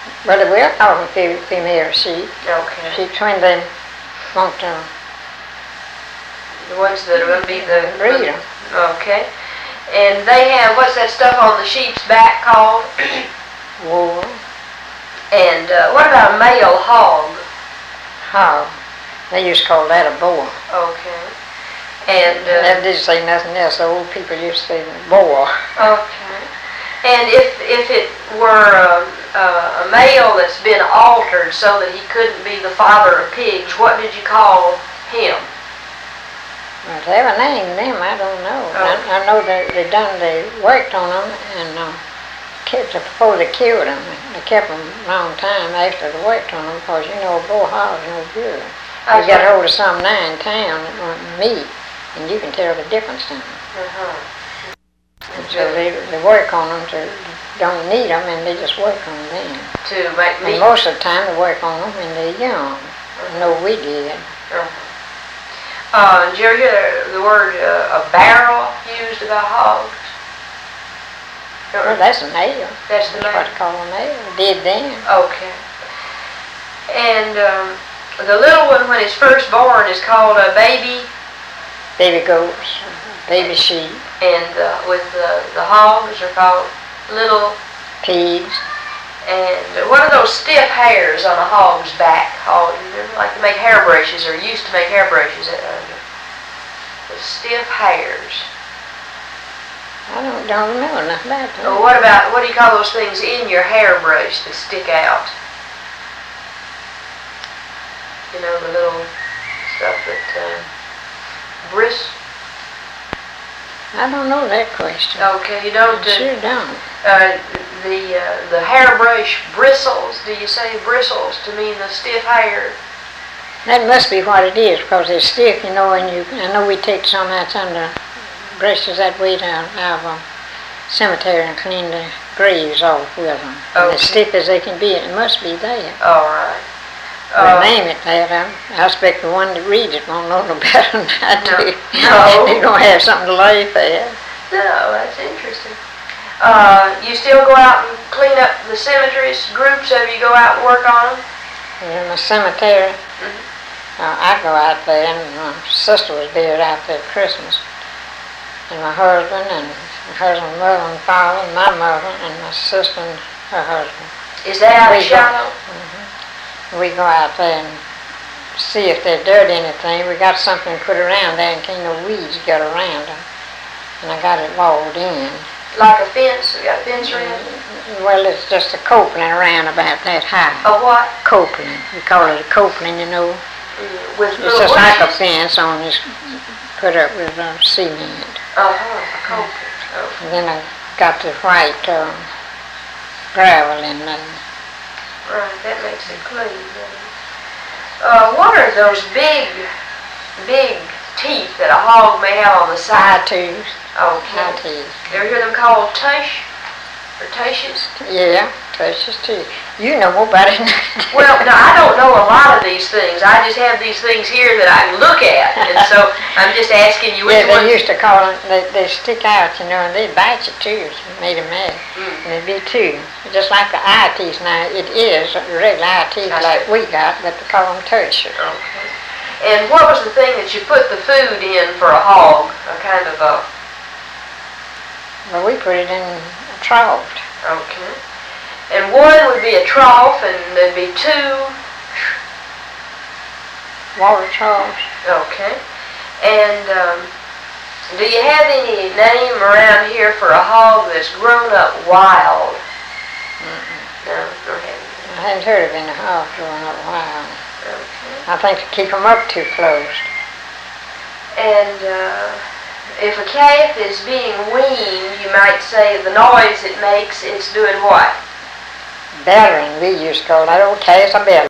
Well, they will call them female sheep. Okay. Sheep when they want to The ones that are going to be the breed them. Okay. And they have, what's that stuff on the sheep's back called? Wool. And what about a male hog? Hog. They used to call that a boar. Okay. And That didn't say nothing else. The old people used to say boar. okay. And if it were a male that's been altered so that he couldn't be the father of pigs, what did you call him? Well, they have a name them, I don't know. Oh. I know they worked on them and before they killed them. They kept them a long time after they worked on them because, you know, a bull hog is no good. You got hold of some now in town that want meat, and you can tell the difference in them. And so they work on them don't need them, and they just work on them. To make meat? And most of the time they work on them when they're young. I know we did. Did you ever hear the word a barrel used about hogs? Well, that's a nail. That's the That's what they call a nail. Did then. Okay. And the little one, when it's first born, is called a baby. Baby goats, baby sheep. And with the hogs are called little Pigs. And what are those stiff hairs on a hog's back called? Like to make hairbrushes, or used to make hairbrushes out of. The stiff hairs. I don't remember nothing about that. Well, what do you call those things in your hairbrush that stick out? You know, the little stuff that bristles. I don't know that question. Okay, you don't. I sure don't. The hairbrush bristles. Do you say bristles to mean the stiff hair? That must be what it is, because they're stiff, you know, and I know we take some that's under brushes that way down out of a cemetery and clean the graves off with them. And as stiff as they can be, it must be there. All right. We name it that. I expect the one that reads it won't know no better than I do. No. They're going to have something to laugh at. No, that's interesting. You still go out and clean up the cemeteries groups, so you go out and work on them? In the cemetery, I go out there, and my sister was buried out there at Christmas. And my husband, and my husband's mother and father, and my mother, and my sister and her husband. Is that out in Shiloh? We go out there and see if they're dirty anything. We got something put around there in case no weeds got around them. And I got it walled in. Like a fence? We got a fence around it? Well, it's just a copeling around about that high. A what? Copeling. We call it a copeling, you know. With It's just like a fence on this, put up with cement. A copeling. And then I got the white gravel in there. Right, that makes it clean. What are those big teeth that a hog may have on the side? Eye teeth. Okay. Eye teeth. You ever hear them called tush? Or tushes? Yeah, tushes teeth. You know more about it than I do. Well, no, I don't know a lot of these things. I just have these things here that I can look at. And so I'm just asking you which Yeah, ones. they used to call them, they stick out, you know, and they bite you too, if you made them mad. And they'd be two. Just like the eye teeth now, it is regular eye teeth like we got, but they call them tushes. Okay. And what was the thing that you put the food in for a hog? A kind of a... Well, we put it in a trough. Okay. And one would be a trough, and there'd be two... Water troughs. Okay. And do you have any name around here for a hog that's grown up wild? No, no haven't. I hadn't heard of any hogs growing up wild. Okay. I think to keep them up too close. And if a calf is being weaned, you might say the noise it makes is doing what? Bellering, we used to call that old calf's a bell.